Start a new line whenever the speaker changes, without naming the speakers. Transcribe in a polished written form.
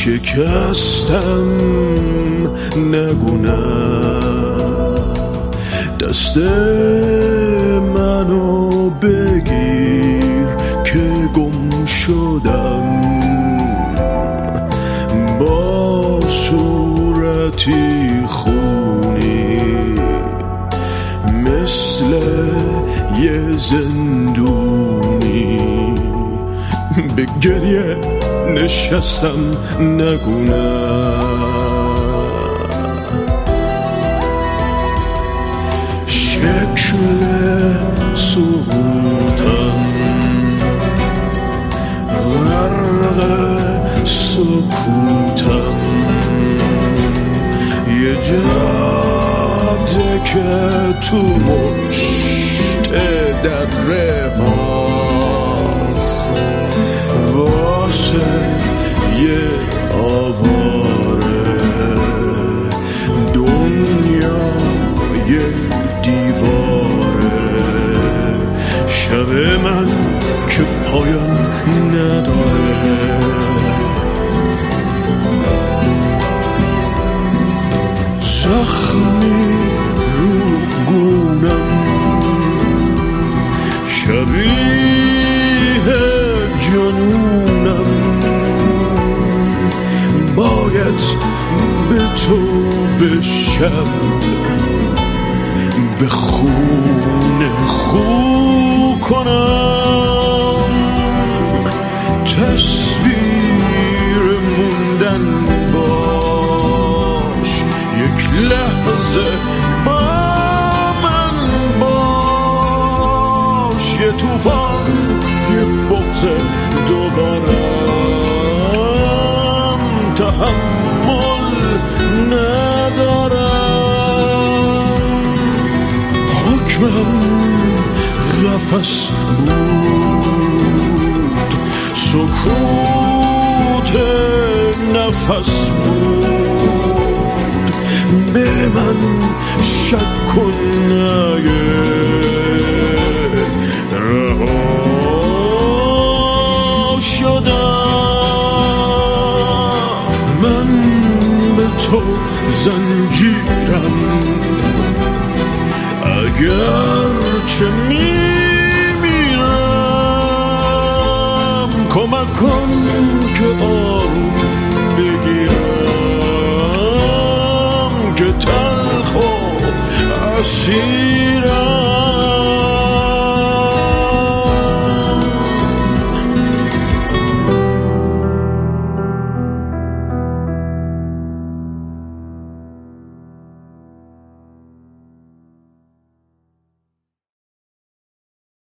شکستم نگو نه، دست منو بگیر که گم شدم، با صورتی خونی مثل یه زندونی به گریه نشستم نگو نه. شکل سقوطم غرق سکوتم، یه جاده که تو مشت دره هاست واسه یه آواره، دنیا یه دیواره، شب من که پایان نداره. زخمی رو گونم شبیه جنونم، باید به تو بشم، به خون خو کنم، تصویر موندن باش، یک لحظه با من باش، یه طوفان یه بغض دوبارم، تحمل ندارم، حکمم قفس بود، سکوت نفس بود، به من شک کن نگه رها شدم، من به تو زنجیرم، اگر چه میمیرم، کمک کن که آروم بگیرم، که تلخ و اسیر